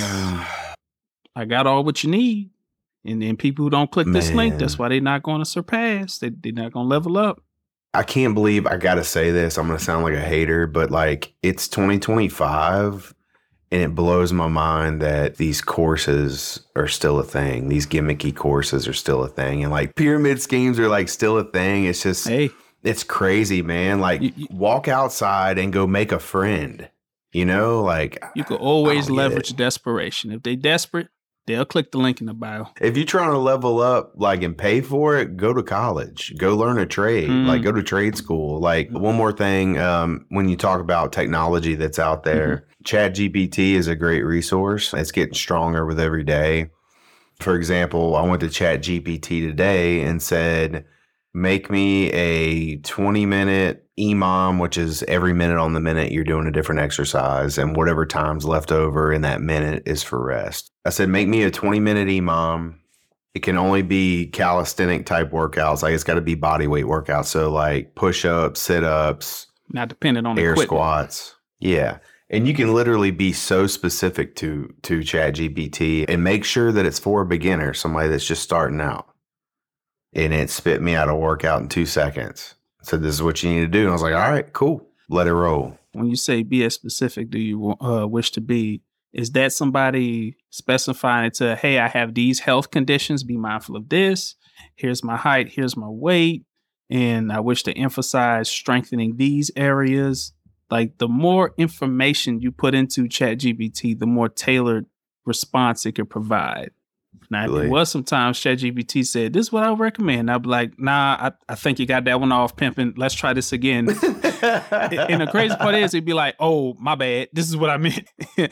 I got all what you need. And then people who don't click Man. this link, that's why they're not going to surpass. They, they're not going to level up. I can't believe I got to say this. I'm going to sound like a hater, but like, it's twenty twenty-five. And it blows my mind that these courses are still a thing. These gimmicky courses are still a thing. And like pyramid schemes are like still a thing. It's just, hey, it's crazy, man. Like you, you, walk outside and go make a friend, you know, like you could always leverage desperation. If they desperate, they'll click the link in the bio. If you're trying to level up, like, and pay for it, go to college, go learn a trade, mm. like go to trade school. Like one more thing, um, when you talk about technology that's out there, mm-hmm. ChatGPT is a great resource. It's getting stronger with every day. For example, I went to ChatGPT today and said, make me a twenty minute E M O M, which is every minute on the minute you're doing a different exercise, and whatever time's left over in that minute is for rest. I said, make me a twenty minute E M O M. It can only be calisthenic type workouts. Like, it's got to be body weight workouts. So like push ups, sit ups, not dependent on air equipment. Squats. Yeah. And you can literally be so specific to, to ChatGPT and make sure that it's for a beginner, somebody that's just starting out. And it spit me out a workout in two seconds. Said, this is what you need to do. And I was like, all right, cool. Let it roll. When you say be as specific do you uh, wish to be, is that somebody specifying it to, hey, I have these health conditions, be mindful of this. Here's my height, here's my weight. And I wish to emphasize strengthening these areas. Like, the more information you put into ChatGPT, the more tailored response it could provide. Now, really? It was sometimes ChatGPT said, this is what I would recommend. I'd be like, nah, I, I think you got that one off, pimping. Let's try this again. And the crazy part is, it'd be like, oh, my bad. This is what I meant.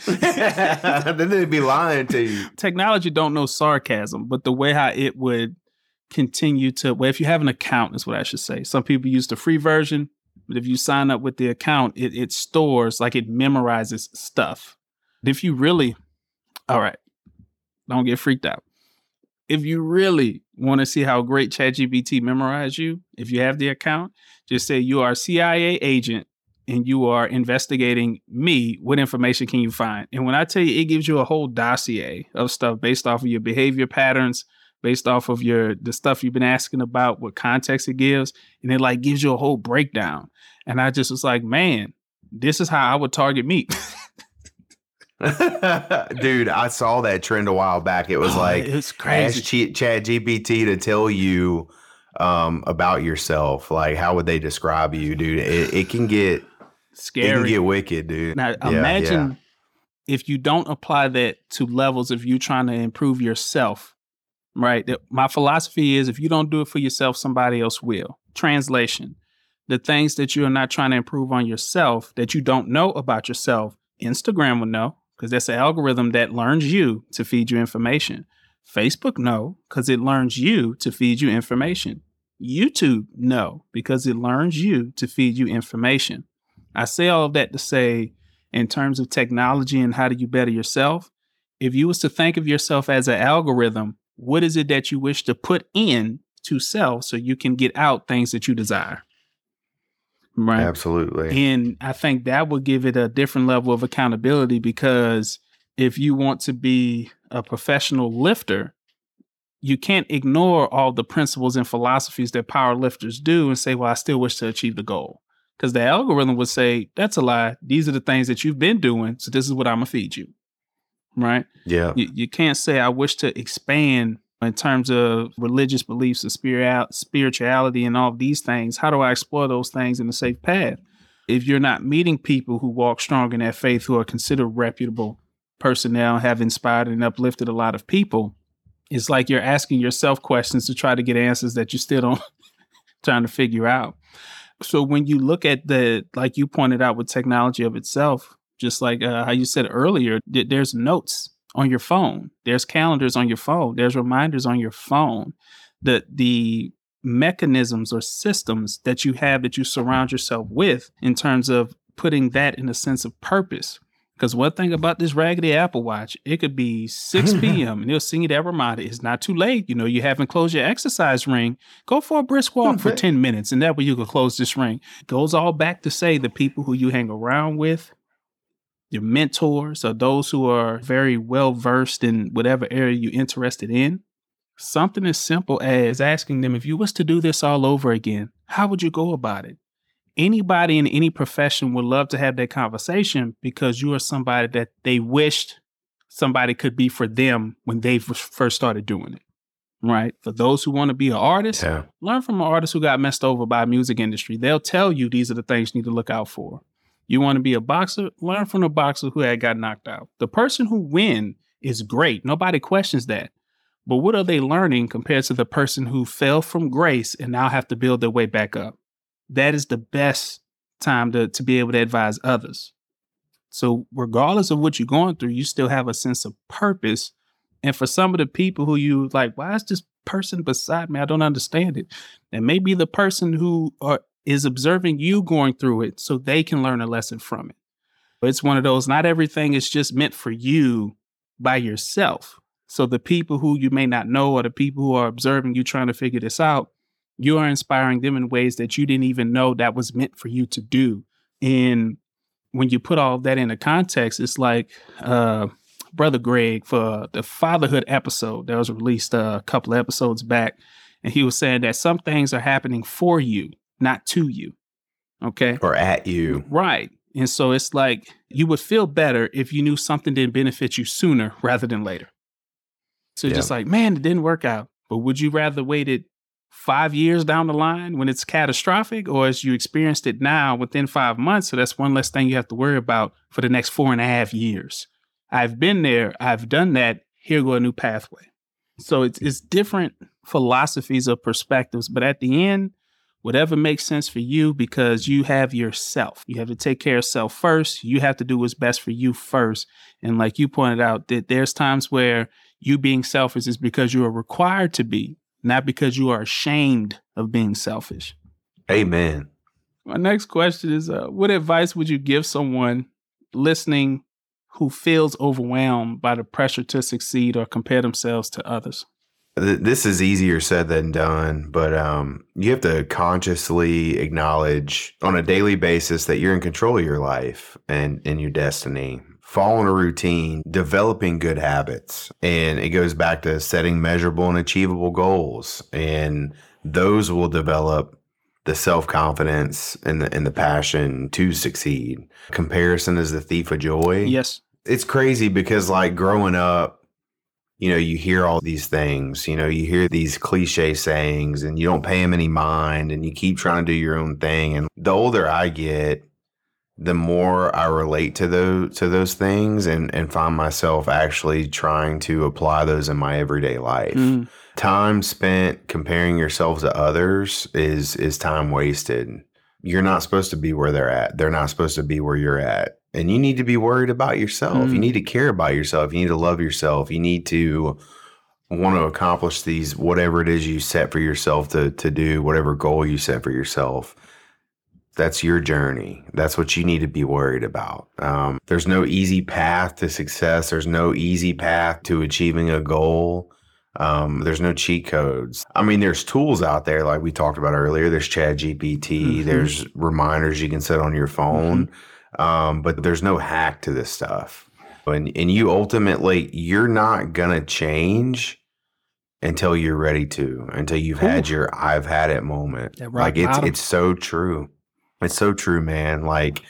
Then they'd be lying to you. Technology don't know sarcasm, but the way how it would continue to, well, if you have an account is what I should say. Some people use the free version, but if you sign up with the account, it, it stores, like it memorizes stuff. If you really, all right, don't get freaked out. If you really want to see how great ChatGPT memorize you, if you have the account, just say you are a C I A agent and you are investigating me. What information can you find? And when I tell you, it gives you a whole dossier of stuff based off of your behavior patterns, based off of your the stuff you've been asking about, what context it gives, and it like gives you a whole breakdown. And I just was like, man, this is how I would target me. Dude, I saw that trend a while back. It was oh, like, it's crazy. Ask ChatGPT to tell you um, about yourself. Like, how would they describe you, dude? It, it can get scary. It can get wicked, dude. Now, yeah, imagine yeah. if you don't apply that to levels of you trying to improve yourself, right? My philosophy is if you don't do it for yourself, somebody else will. Translation, the things that you're not trying to improve on yourself that you don't know about yourself, Instagram will know because that's an algorithm that learns you to feed you information. Facebook know because it learns you to feed you information. YouTube know because it learns you to feed you information. I say all of that to say, in terms of technology and how do you better yourself, if you was to think of yourself as an algorithm, what is it that you wish to put in to self so you can get out things that you desire? Right. Absolutely. And I think that would give it a different level of accountability, because if you want to be a professional lifter, you can't ignore all the principles and philosophies that power lifters do and say, well, I still wish to achieve the goal. Because the algorithm would say, that's a lie. These are the things that you've been doing. So this is what I'm going to feed you. Right. Yeah. You, you can't say, I wish to expand in terms of religious beliefs and spirit, spirituality and all of these things. How do I explore those things in a safe path? If you're not meeting people who walk strong in that faith, who are considered reputable personnel, have inspired and uplifted a lot of people, it's like you're asking yourself questions to try to get answers that you still don't trying to figure out. So when you look at the, like you pointed out with technology of itself, just like uh, how you said earlier, th- there's notes on your phone. There's calendars on your phone. There's reminders on your phone. The, the mechanisms or systems that you have that you surround yourself with in terms of putting that in a sense of purpose. Because one thing about this raggedy Apple Watch, it could be six p.m. and it'll send you that reminder. It's not too late. You know, you haven't closed your exercise ring. Go for a brisk walk for ten minutes, and that way you can close this ring. Goes all back to say the people who you hang around with, your mentors, or those who are very well versed in whatever area you're interested in. Something as simple as asking them, if you was to do this all over again, how would you go about it? Anybody in any profession would love to have that conversation, because you are somebody that they wished somebody could be for them when they first started doing it, right? For those who want to be an artist, yeah. learn from an artist who got messed over by the music industry. They'll tell you these are the things you need to look out for. You want to be a boxer? Learn from a boxer who had got knocked out. The person who win is great. Nobody questions that. But what are they learning compared to the person who fell from grace and now have to build their way back up? That is the best time to, to be able to advise others. So regardless of what you're going through, you still have a sense of purpose. And for some of the people who you like, why is this person beside me? I don't understand it. And maybe the person who are, is observing you going through it so they can learn a lesson from it. But it's one of those, not everything is just meant for you by yourself. So the people who you may not know, or the people who are observing you trying to figure this out, you are inspiring them in ways that you didn't even know that was meant for you to do. And when you put all of that into context, it's like uh, Brother Greg for the fatherhood episode that was released a couple of episodes back. And he was saying that some things are happening for you, not to you. Okay. Or at you. Right. And so it's like you would feel better if you knew something didn't benefit you sooner rather than later. So yeah. just like, man, it didn't work out. But would you rather waited five years down the line when it's catastrophic, or as you experienced it now within five months? So that's one less thing you have to worry about for the next four and a half years. I've been there. I've done that. Here go a new pathway. So it's, it's different philosophies or perspectives. But at the end, whatever makes sense for you, because you have yourself. You have to take care of self first. You have to do what's best for you first. And like you pointed out, that there's times where you being selfish is because you are required to be, not because you are ashamed of being selfish. Amen. My next question is, uh, what advice would you give someone listening who feels overwhelmed by the pressure to succeed or compare themselves to others? This is easier said than done, but um, you have to consciously acknowledge on a daily basis that you're in control of your life and, and your destiny. Following a routine, developing good habits. And it goes back to setting measurable and achievable goals. And those will develop the self-confidence and the, and the passion to succeed. Comparison is the thief of joy. Yes. It's crazy because like growing up, you know, you hear all these things, you know, you hear these cliche sayings and you don't pay them any mind and you keep trying to do your own thing. And the older I get, the more I relate to those to those things and, and find myself actually trying to apply those in my everyday life. Mm. Time spent comparing yourself to others is is time wasted. You're not supposed to be where they're at. They're not supposed to be where you're at. And you need to be worried about yourself. Mm. You need to care about yourself. You need to love yourself. You need to want to accomplish these, whatever it is you set for yourself to to do, whatever goal you set for yourself. That's your journey. That's what you need to be worried about. Um, there's no easy path to success. There's no easy path to achieving a goal. Um, there's no cheat codes. I mean, there's tools out there like we talked about earlier. There's Chat G P T. Mm-hmm. There's reminders you can set on your phone. Mm-hmm. Um, but there's no hack to this stuff. And, and you ultimately, you're not going to change until you're ready to, until you've Ooh. had your I've had it moment. Like it's bottom. It's so true. It's so true, man. Like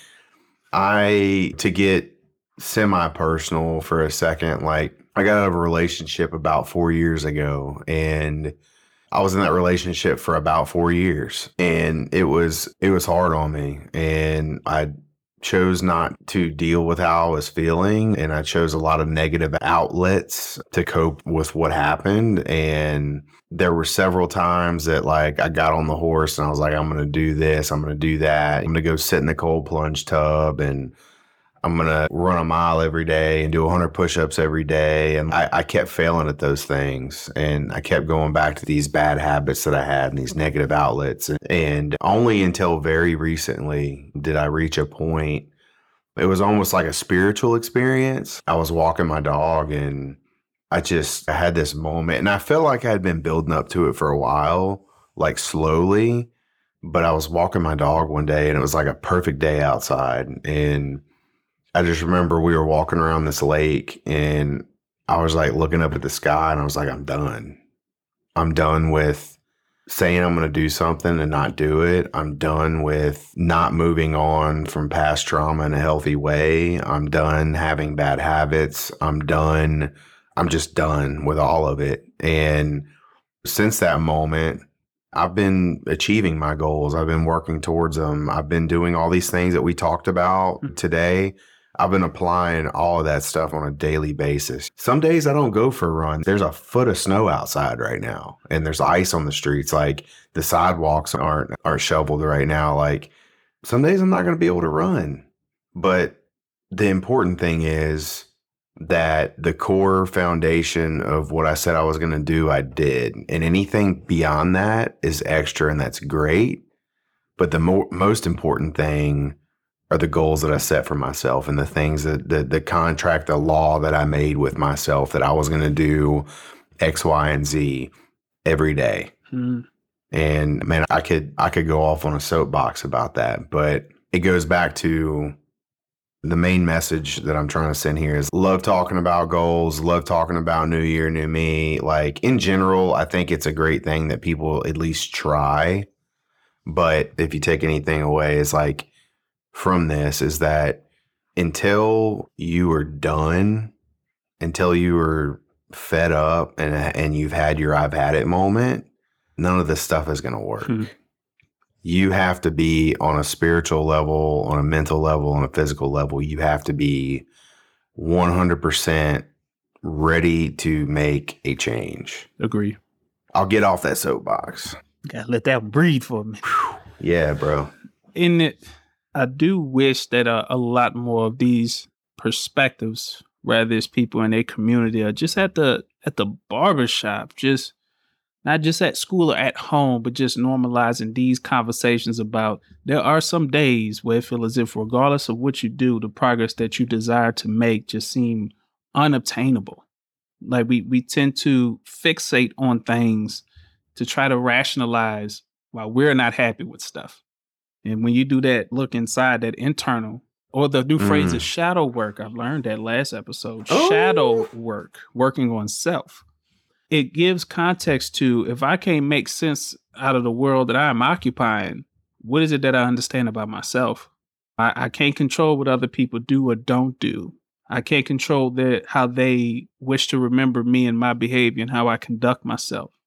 I, to get semi-personal for a second, like I got out of a relationship about four years ago and I was in that relationship for about four years and it was, it was hard on me and I chose not to deal with how I was feeling and I chose a lot of negative outlets to cope with what happened. And there were several times that like I got on the horse and I was like, I'm going to do this. I'm going to do that. I'm going to go sit in the cold plunge tub and I'm going to run a mile every day and do one hundred push-ups every day. And I, I kept failing at those things. And I kept going back to these bad habits that I had and these negative outlets. And only until very recently did I reach a point. It was almost like a spiritual experience. I was walking my dog and I just I had this moment. And I felt like I had been building up to it for a while, like slowly. But I was walking my dog one day and it was like a perfect day outside. And I just remember we were walking around this lake and I was like looking up at the sky and I was like, I'm done. I'm done with saying I'm going to do something and not do it. I'm done with not moving on from past trauma in a healthy way. I'm done having bad habits. I'm done. I'm just done with all of it. And since that moment, I've been achieving my goals. I've been working towards them. I've been doing all these things that we talked about today. I've been applying all of that stuff on a daily basis. Some days I don't go for a run. There's a foot of snow outside right now and there's ice on the streets. Like the sidewalks aren't aren't shoveled right now. Like some days I'm not going to be able to run. But the important thing is that the core foundation of what I said I was going to do, I did. And anything beyond that is extra and that's great. But the mo- most important thing are the goals that I set for myself and the things that the, the contract, the law that I made with myself that I was going to do X, Y, and Z every day. Hmm. And man, I could, I could go off on a soapbox about that, but it goes back to the main message that I'm trying to send here is love talking about goals, love talking about new year, new me. Like in general, I think it's a great thing that people at least try. But if you take anything away, it's like, from this is that until you are done, until you are fed up and and you've had your I've had it moment, none of this stuff is going to work. Hmm. You have to be on a spiritual level, on a mental level, on a physical level. You have to be one hundred percent ready to make a change. Agree. I'll get off that soapbox. Gotta let that breathe for me. Yeah, bro. In it. I do wish that uh, a lot more of these perspectives, whether it's people in their community or just at the at the barbershop, just not just at school or at home, but just normalizing these conversations about there are some days where it feels as if regardless of what you do, the progress that you desire to make just seem unobtainable. Like we we tend to fixate on things to try to rationalize why we're not happy with stuff. And when you do that, look inside that internal, or the new mm. phrase is shadow work. I've learned that last episode. Oh. Shadow work, working on self. It gives context to if I can't make sense out of the world that I'm occupying, what is it that I understand about myself? I, I can't control what other people do or don't do. I can't control their, how they wish to remember me and my behavior and how I conduct myself.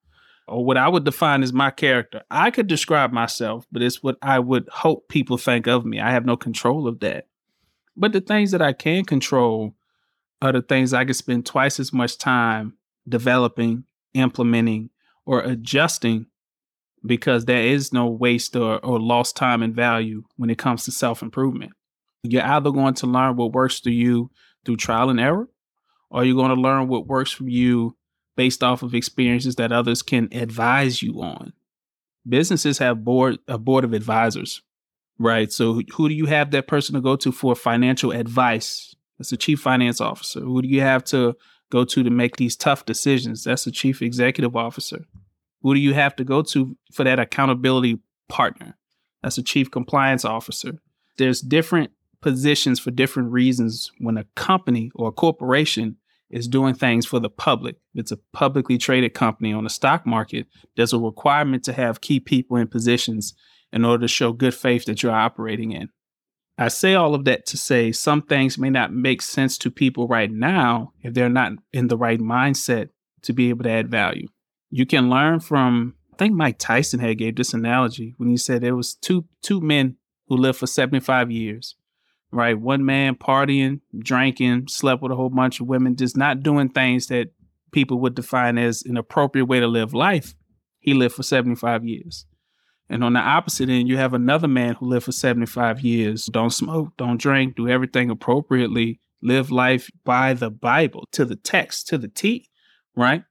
or what I would define as my character. I could describe myself, but it's what I would hope people think of me. I have no control of that. But the things that I can control are the things I can spend twice as much time developing, implementing, or adjusting, because there is no waste or, or lost time and value when it comes to self-improvement. You're either going to learn what works for you through trial and error, or you're going to learn what works for you based off of experiences that others can advise you on. Businesses have board a board of advisors, right? So who do you have that person to go to for financial advice? That's the chief finance officer. Who do you have to go to to make these tough decisions? That's the chief executive officer. Who do you have to go to for that accountability partner? That's the chief compliance officer. There's different positions for different reasons when a company or a corporation is doing things for the public. If it's a publicly traded company on the stock market, there's a requirement to have key people in positions in order to show good faith that you're operating in. I say all of that to say some things may not make sense to people right now if they're not in the right mindset to be able to add value. You can learn from, I think Mike Tyson had gave this analogy when he said there was two two men who lived for seventy-five years, right? One man partying, drinking, slept with a whole bunch of women, just not doing things that people would define as an appropriate way to live life. He lived for seventy-five years. And on the opposite end, you have another man who lived for seventy-five years. Don't smoke, don't drink, do everything appropriately, live life by the Bible, to the text, to the T, right?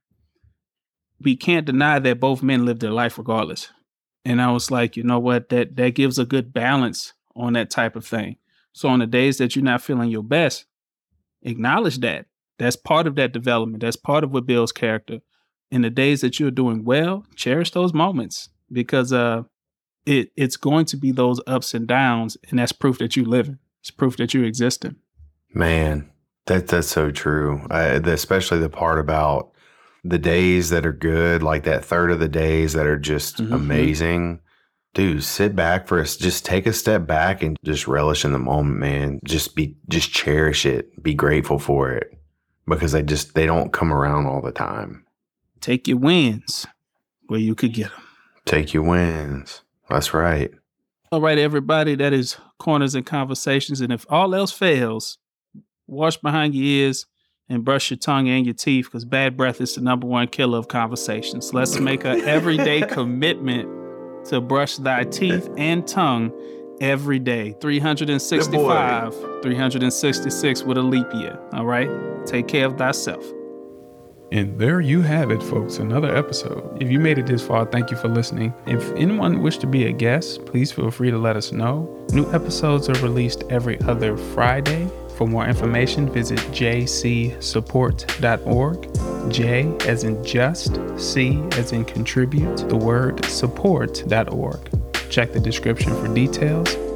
We can't deny that both men lived their life regardless. And I was like, you know what, that that gives a good balance on that type of thing. So on the days that you're not feeling your best, acknowledge that. That's part of that development. That's part of what builds character. In the days that you're doing well, cherish those moments, because uh, it it's going to be those ups and downs, and that's proof that you're living. It's proof that you're existing. Man, that that's so true. Uh, especially the part about the days that are good, like that third of the days that are just mm-hmm. amazing. Dude, sit back for us. Just take a step back and just relish in the moment, man. Just be, just cherish it. Be grateful for it, because they just, they don't come around all the time. Take your wins where you could get them. Take your wins. That's right. All right, everybody. That is Corners and Conversations. And if all else fails, wash behind your ears and brush your tongue and your teeth, because bad breath is the number one killer of conversations. Let's make an everyday commitment to brush thy teeth and tongue every day. three hundred sixty-five, three hundred sixty-six with a leap year. All right? Take care of thyself. And there you have it, folks. Another episode. If you made it this far, thank you for listening. If anyone wished to be a guest, please feel free to let us know. New episodes are released every other Friday. For more information, visit j c support dot org. J as in just, C as in contribute, the word support dot org. Check the description for details.